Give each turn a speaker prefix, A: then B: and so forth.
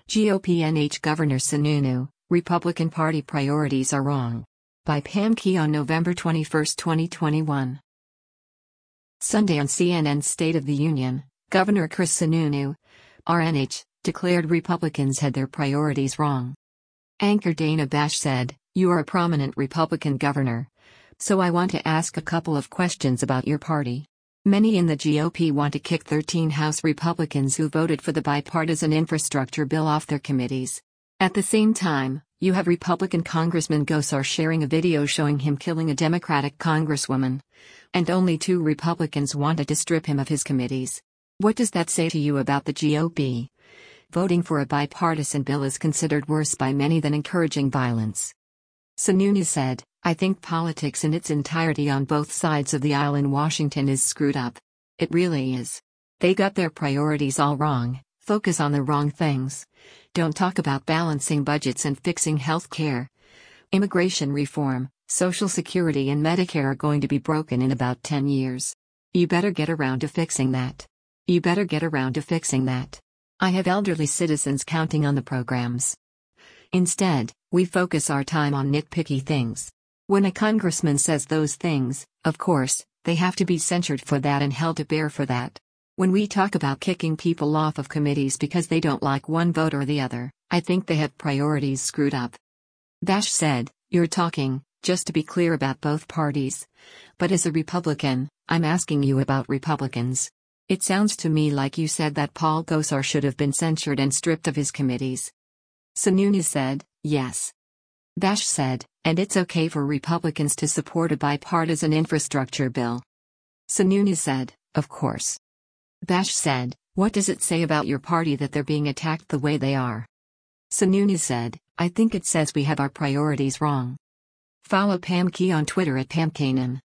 A: GOP NH Governor Sununu, Republican Party priorities are wrong. By Pam Key on November 21, 2021. Sunday on CNN's State of the Union, Governor Chris Sununu, RNH, declared Republicans had their priorities wrong. Anchor Dana Bash said, "You are a prominent Republican governor. So I want to ask a couple of questions about your party. Many in the GOP want to kick 13 House Republicans who voted for the bipartisan infrastructure bill off their committees. At the same time, you have Republican Congressman Gosar sharing a video showing him killing a Democratic congresswoman. And only 2 Republicans wanted to strip him of his committees. What does that say to you about the GOP? Voting for a bipartisan bill is considered worse by many than encouraging violence." Sununu said, "I think politics in its entirety on both sides of the aisle in Washington is screwed up. It really is. They got their priorities all wrong, focus on the wrong things. Don't talk about balancing budgets and fixing health care. Immigration reform, Social Security and Medicare are going to be broken in about 10 years. You better get around to fixing that. You better get around to fixing that. I have elderly citizens counting on the programs. Instead, we focus our time on nitpicky things. When a congressman says those things, of course, they have to be censured for that and held to bear for that. When we talk about kicking people off of committees because they don't like one vote or the other, I think they have priorities screwed up." Bash said, "You're talking, just to be clear, about both parties. But as a Republican, I'm asking you about Republicans. It sounds to me like you said that Paul Gosar should have been censured and stripped of his committees." Sununu said, "Yes." Bash said, "And it's okay for Republicans to support a bipartisan infrastructure bill." Sununu said, "Of course." Bash said, "What does it say about your party that they're being attacked the way they are?" Sununu said, "I think it says we have our priorities wrong." Follow Pam Key on Twitter at PamKanan.